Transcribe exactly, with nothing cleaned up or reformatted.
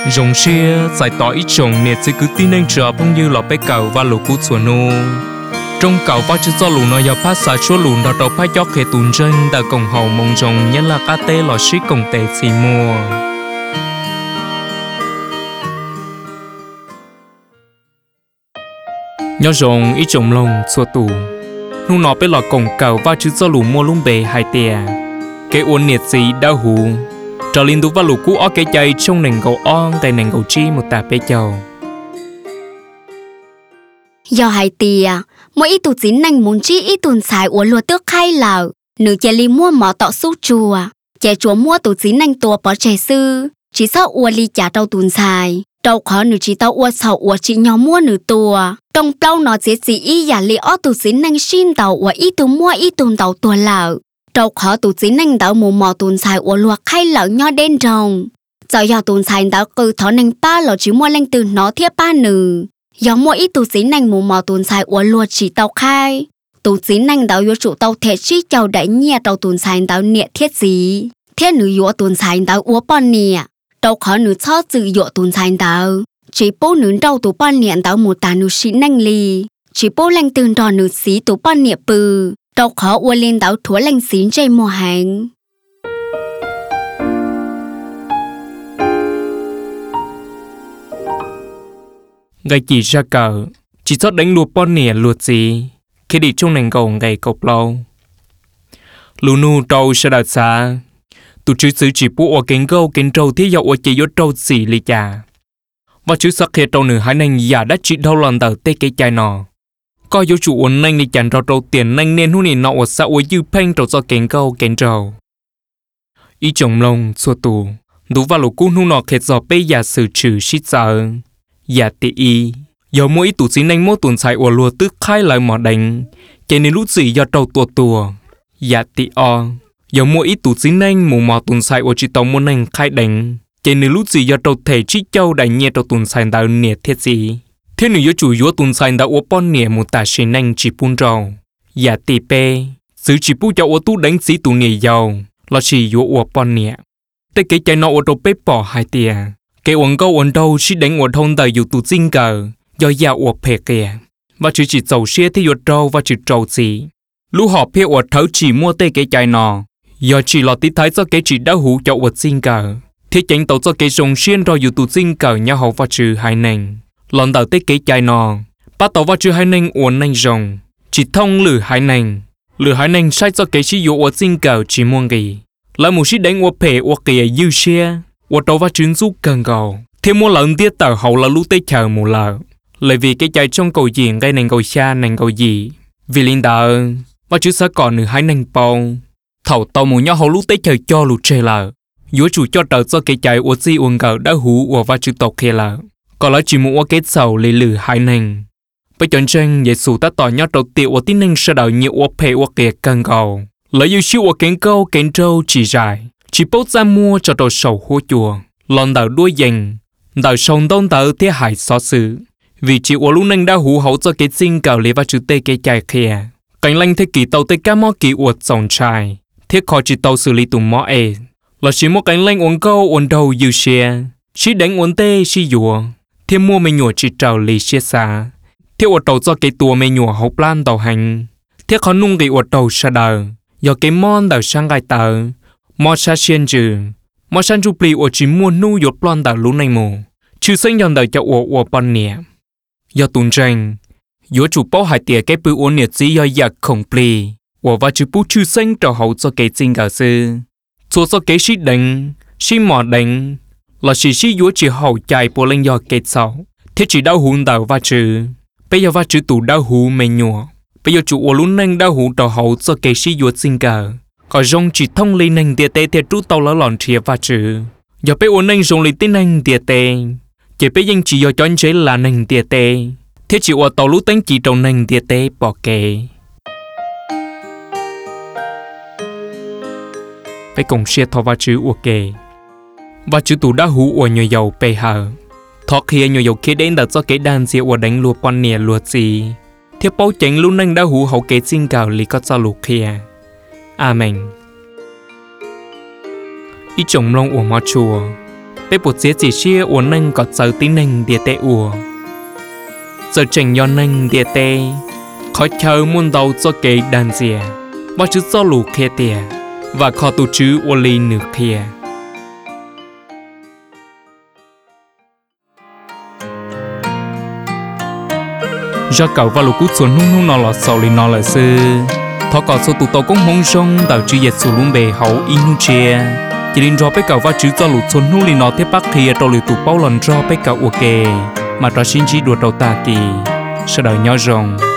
rồng xia giải tỏa ít trồng nè chỉ cứ tin anh chờ phong như lọ bé cầu và lũ cú chuột nô trong cầu và chỉ do lũ nó giờ phát xả chúa lũ đó đầu phát gió khề tùn chân đã cùng hậu mong rồng nhất là cá tê lọ xí cùng tê xì mua nhớ rồng ít trồng lông xua tù nụ nó bé lọ cùng cầu và chỉ do lũ mua lung bề hai tè cái uốn nhiệt gì đau hù trò linh tú và lũ cú ó cái chạy trong nền cầu on tại nền cầu chi một tà bé chầu do hai tìa mỗi ít tụ chín nành muốn chi ít tuần xài uốn lúa tước khai lào nữ chè li mua mỏ tọ xúc chùa chè chúa mua tụ chín nành tua bỏ chè sư chỉ sau uốn li trả đầu tuần xài đầu khó nữ chỉ tao uốn sau uốn chỉ nhỏ mua nữ tua trong bao nó chỉ chỉ ý giả li ó tụ chín nành xin tàu uốn ít tụ mua ít tuần tàu tua lào đầu khó tụ chín nành tàu mù mỏ tuần xài uốn lúa khai lào nhỏ đen rồng giờ giờ tuần xài tàu cứ thọ nành ba lọ chỉ mua lên từ nó thiết ba nữ do mỗi ít tụ chín nành mù mò tuần xài uốn lúa chỉ tàu khai tụ chín nành tàu yếu chủ tàu thể chi chầu đẩy nhẹ tàu tuần xài tàu nhẹ thiết gì thiết nữ yếu tuần xài tàu uốn bon nhẹ tàu khó nữ cho dự yếu tuần xài tàu chỉ bố nữ tàu tụ bon nhẹ tàu một tà nữ xí nành lì chỉ bố lanh tường đỏ nữ xí tụ bon nhẹ bự tàu khó uốn lên tàu thua lanh xí chơi mùa hành ngày chỉ ra cờ chỉ cho đánh lúa bon nè lúa gì khi đi trong nền cầu ngày cộc lâu lúa nu trâu sẽ đạt xa tụi chữ sử chỉ bố ở kén gâu kén trâu thế dạo ở chỉ có trâu gì lì chả và chữ sắc khi trâu nửa hai nành giả đã chỉ đâu lần đầu tê cái chai nọ coi vô chủ ổn nành đi chăn trâu trâu tiền nành nên hú nè nọ ở xã hội dư phanh trâu cho kén gâu kén trâu ý chồng lông xua tù đủ vào lũ cún hú nọ khét giò bê giả sử trừ shít giờ giả tị y giờ mỗi tụ xin anh mỗi tuần xài ủa lúa tức khai lại mỏ đánh cho nên lúc gì do trâu tua tua giả tị o giờ mỗi tụ xin anh mù mỏ tuần xài ủa chỉ tàu muốn anh khai đánh cho nên lúc gì do trâu thể chỉ châu đánh nhẹ trâu tuần xài đào nhẹ thiết gì thế nếu do chủ yếu tuần xài đào ủa bon nhẹ một tà xin anh chỉ buôn trâu giả tị pe sự chỉ buôn cho ủa tu đánh xí tụ nhẹ giàu là chỉ yếu ủa bon nhẹ thế cái chạy nó ủa trâu pe bỏ hai tia cái uống câu uống đâu chỉ đánh uống thông đời dù tụ chính cờ do giàu uống phê kìa và chỉ chỉ giàu xe thì uống trâu và chỉ trâu gì lũ họ phê uống thấu chỉ mua tê cái chai nọ do chỉ là tí thái cho cái chỉ đau hú cho uống chính cờ thế chẳng tàu cho cái rồng xiên rồi dù tụ chính cờ nhau hậu và trừ hai nành lần đầu tê cái chai nọ bắt tàu và trừ hai nành uống nành rồng chỉ thông lử hai nành lử hai nành sai cho cái chỉ uống chính cờ chỉ mua gì lại một chỉ đánh uống phê uống kìa dư xe uống trâu và trứng giúp cần cầu thêm mua lợn tiết tờ hậu là lũ tê chờ mù lợ lại vì cái chạy trong cầu diện gây nền cầu xa nền cầu gì vì linh đạo và chứ sẽ còn nửa hai nền bông thầu tàu mù nhau hậu lũ tê chờ cho lũ chê lợ dúa chủ cho tờ cho cái chạy uống gì uống gạo đã hú uống và chữ tộc kia lợ còn lại chỉ muốn uống kết sầu lì lử hai nền bây chọn chân vậy sủ ta tỏ nhau đầu tiên uống tí nền sẽ đào nhiều uống phê uống kia cần cầu lấy yêu siêu uống kén câu kén trâu chỉ dài chỉ bốc ra mua cho đồ sầu hô chùa lần đầu đuôi dành đầu sông đông tờ thế hải xó sự vì chỉ uống lúc nâng đã hú hậu cho cái xin cầu lấy vào chữ tê cái chai kia cảnh lanh thế kỷ tàu tê cá mò kỷ uột dòng trai thế khó chỉ tàu xử lý tùm mò ê là chỉ một cảnh lanh uống câu uống đầu dư xe chỉ đánh uống tê chỉ dùa thế mua mê nhùa chỉ trào lì xe xa thế uột đầu cho cái tua mê nhùa hậu plan tàu hành thế khó nung cái uột đầu xa đờ do cái mòn đầu sang gai tờ mò xa xiên trừ mò sang chụp lì uột chỉ mua nu yột plan tàu lúc này mù chứ sinh dần đời cho uột uột bon nè do tuần tranh yếu chủ bao hai tiệt cái bữa uống nhiệt gì do giặc khổng pli và và chữ bút chữ sinh cho hậu cho cái chính cả sư cho cho cái sĩ đánh sĩ mỏ đánh là sĩ sĩ yếu chỉ hậu chạy bộ lên do cái sau thế chỉ đau hùn đầu và chữ bây giờ và chữ tủ đau hù mày nhọ bây giờ chủ uống luôn nâng đau hù cho hậu cho cái sĩ yếu chính cả còn rong chỉ thông lên nâng tiệt tê tiệt trút tàu lá lòn chia và chữ giờ bây uống nâng rong lên tin nâng tiệt tê chỉ bây giờ chỉ do chọn chế là nâng tiệt tê thế chỉ ở tàu lũ tánh chỉ trong nâng tiệt tê bỏ kệ phải cùng xe thọ và chữ ok và chữ tụ đã hú ở nhiều dầu bề hở thọ khi nhiều dầu kia đến đặt cho cái đàn xe ở đánh lùa quan nè lùa gì thế bao chánh lúc nâng đã hú hậu kế xin cào lý có cho lục kia amen ít chồng long ở mò chùa bé bột xế chỉ chia ủa nâng có sợ tí nâng địa tê ủa giờ chừng do nâng địa tê khỏi chờ muôn đầu cho kế đàn dìa bao chứ do lù kia tìa và khó tụ chứ ủa lì nửa kia do cậu và lũ cút xuống nung nung nó lọt sầu lì nó là sư thọ cọ số tụ tổ cũng mong sông đào chữ dệt sù luôn bề hậu in nu chia chỉ đến cho bé cậu và chữ cho lũ xuống nung lì nó tiếp bắc kia trâu lì tụ bao lần cho bé cậu ok mà cho xin chỉ đuổi đầu ta kỳ sau đời nhỏ rồng